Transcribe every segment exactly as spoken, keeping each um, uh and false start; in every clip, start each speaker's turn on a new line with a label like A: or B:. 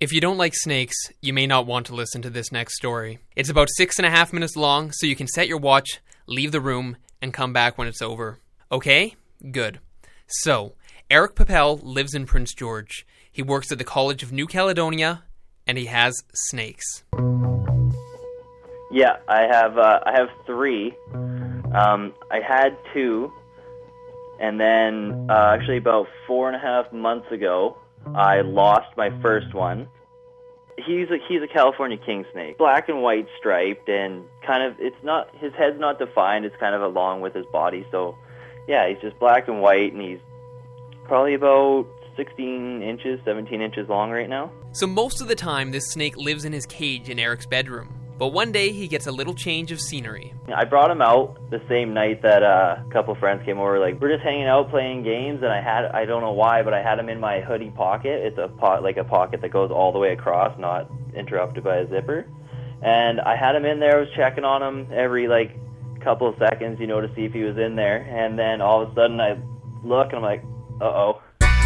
A: If you don't like snakes, you may not want to listen to this next story. It's about six and a half minutes long, so you can set your watch, leave the room, and come back when it's over. Okay? Good. So, Eric Papel lives in Prince George. He works at the College of New Caledonia, and he has snakes.
B: Yeah, I have uh, I have three. Um, I had two, and then uh, actually about four and a half months ago, I lost my first one. He's a he's a California king snake, black and white striped, and kind of it's not his head's not defined. It's kind of along with his body. So, yeah, he's just black and white, and he's probably about sixteen inches, seventeen inches long right now.
A: So most of the time, this snake lives in his cage in Eric's bedroom. But one day, he gets a little change of scenery.
B: I brought him out the same night that uh, a couple friends came over. Like, we're just hanging out playing games, and I had, I don't know why, but I had him in my hoodie pocket. It's a pot, like a pocket that goes all the way across, not interrupted by a zipper. And I had him in there. I was checking on him every, like, couple of seconds, you know, to see if he was in there. And then all of a sudden, I look, and I'm like, uh-oh.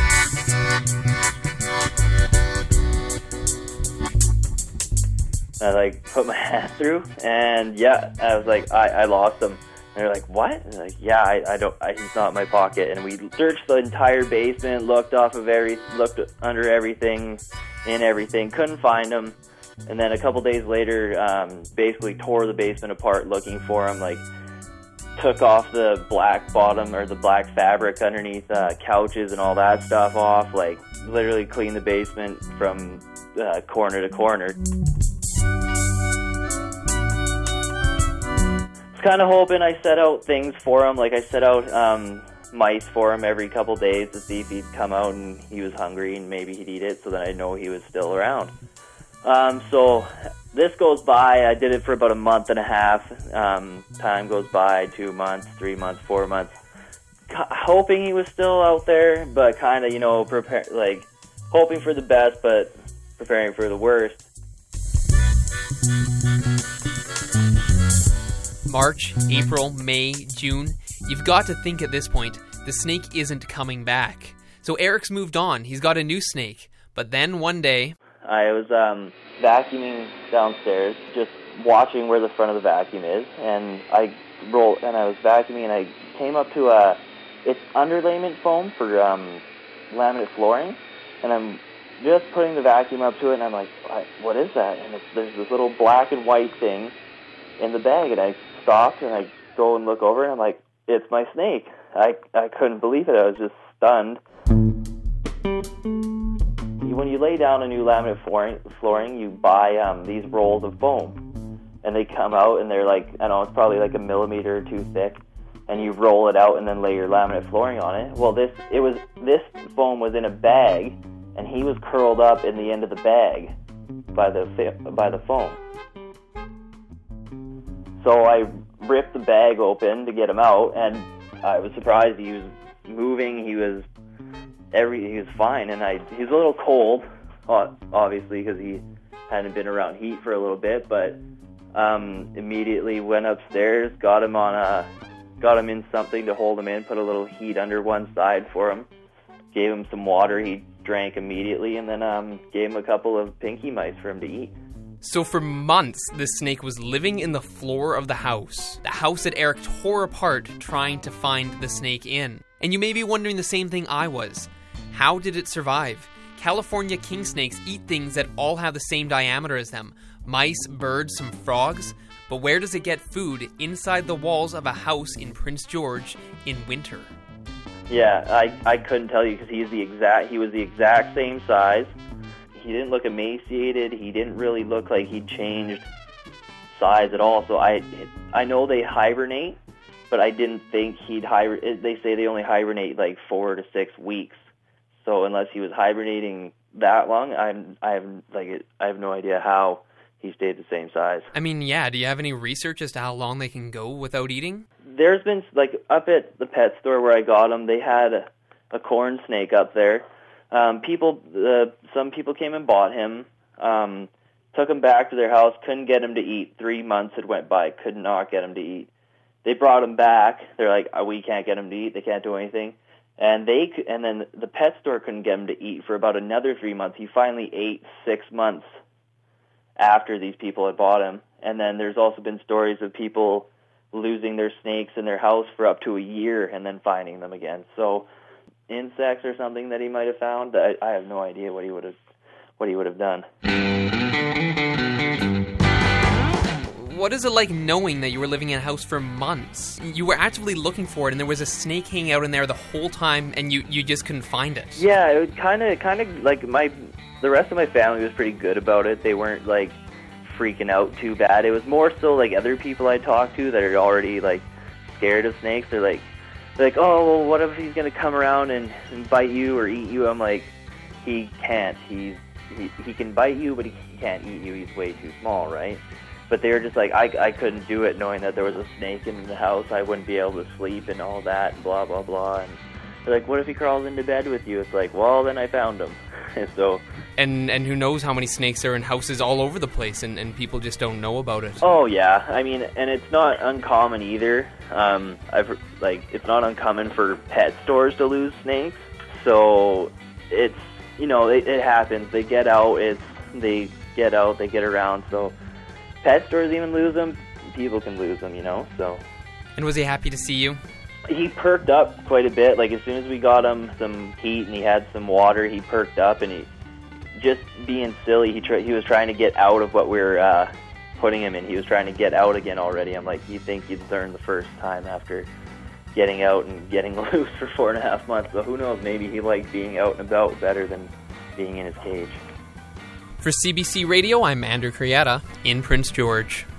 B: I like put my hand through, and yeah, I was like, I, I lost him. And they're like, what? And they're like, yeah, I, I don't, I, he's not in my pocket. And we searched the entire basement, looked off of every, looked under everything, in everything, couldn't find him. And then a couple days later, um, basically tore the basement apart looking for him. Like, took off the black bottom or the black fabric underneath uh, couches and all that stuff off. Like, literally cleaned the basement from uh, corner to corner. Kind of hoping I set out things for him, like I set out um, mice for him every couple days to see if he'd come out and he was hungry and maybe he'd eat it, so that I know he was still around. Um, so this goes by. I did it for about a month and a half. Um, time goes by, two months, three months, four months, C- hoping he was still out there, but kind of, you know, prepare, like hoping for the best, but preparing for the worst.
A: March, April, May, June. You've got to think at this point, the snake isn't coming back. So Eric's moved on. He's got a new snake. But then one day...
B: I was um, vacuuming downstairs, just watching where the front of the vacuum is, and I rolled, and I was vacuuming, and I came up to a... It's underlayment foam for um, laminate flooring, and I'm just putting the vacuum up to it, and I'm like, what is that? And it's, there's this little black and white thing in the bag, and I stopped and I go and look over and I'm like, it's my snake. I I couldn't believe it. I was just stunned. When you lay down a new laminate flooring, flooring you buy um, these rolls of foam, and they come out and they're like, I don't know, it's probably like a millimeter or two thick, and you roll it out and then lay your laminate flooring on it. Well, this it was this foam was in a bag, and he was curled up in the end of the bag by the by the foam. So I ripped the bag open to get him out, and I was surprised he was moving. He was every he was fine, and I he was a little cold, obviously, because he hadn't been around heat for a little bit. But um, immediately went upstairs, got him on a got him in something to hold him in, put a little heat under one side for him, gave him some water. He drank immediately, and then um, gave him a couple of pinky mice for him to eat.
A: So for months, this snake was living in the floor of the house. The house that Eric tore apart trying to find the snake in. And you may be wondering the same thing I was. How did it survive? California king snakes eat things that all have the same diameter as them. Mice, birds, some frogs. But where does it get food inside the walls of a house in Prince George in winter?
B: Yeah, I, I couldn't tell you because he's the exact he was the exact same size. He didn't look emaciated. He didn't really look like he'd changed size at all. So I, I know they hibernate, but I didn't think he'd hibernate. They say they only hibernate like four to six weeks. So unless he was hibernating that long, I'm, I have like, I have no idea how he stayed the same size.
A: I mean, yeah. Do you have any research as to how long they can go without eating?
B: There's been like up at the pet store where I got him. They had a, a corn snake up there. Um, people, uh, some people came and bought him, um, took him back to their house, couldn't get him to eat. Three months had went by, could not get him to eat. They brought him back. They're like, oh, we can't get him to eat. They can't do anything. And they c- and then the pet store couldn't get him to eat for about another three months. He finally ate six months after these people had bought him. And then there's also been stories of people losing their snakes in their house for up to a year and then finding them again. So insects or something that he might have found. I, I have no idea what he would have what he would have done.
A: What is it like knowing that you were living in a house for months? You were actively looking for it, and there was a snake hanging out in there the whole time, and you, you just couldn't find it.
B: Yeah, it was kind of kind of like my the rest of my family was pretty good about it. They weren't like freaking out too bad. It was more so like other people I talked to that are already like scared of snakes. They're like, they're like, oh, well, what if he's gonna come around and, and bite you or eat you? I'm like, he can't. He's he he can bite you, but he can't eat you. He's way too small, right? But they were just like, I, I couldn't do it knowing that there was a snake in the house. I wouldn't be able to sleep and all that, and blah, blah, blah. And they're like, what if he crawls into bed with you? It's like, well, then I found him. And so...
A: And and who knows how many snakes are in houses all over the place, and, and people just don't know about it.
B: Oh, yeah. I mean, and it's not uncommon either. Um, I've like, it's not uncommon for pet stores to lose snakes. So it's, you know, it, it happens. They get out, it's, they get out, they get around, so... Pet stores even lose them. People can lose them, you know. So.
A: And was he happy to see you?
B: He perked up quite a bit. Like as soon as we got him some heat and he had some water, he perked up and he, just being silly, he tr- he was trying to get out of what we were uh, putting him in. He was trying to get out again already. I'm like, you think you'd learn the first time after getting out and getting loose for four and a half months? So who knows? Maybe he liked being out and about better than being in his cage.
A: For C B C Radio, I'm Andrew Crietta in Prince George.